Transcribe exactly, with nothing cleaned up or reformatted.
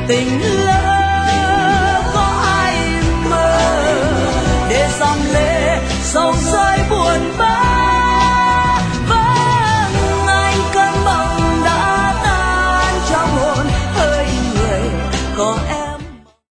tình lỡ có ai mơ để dòng lệ sâu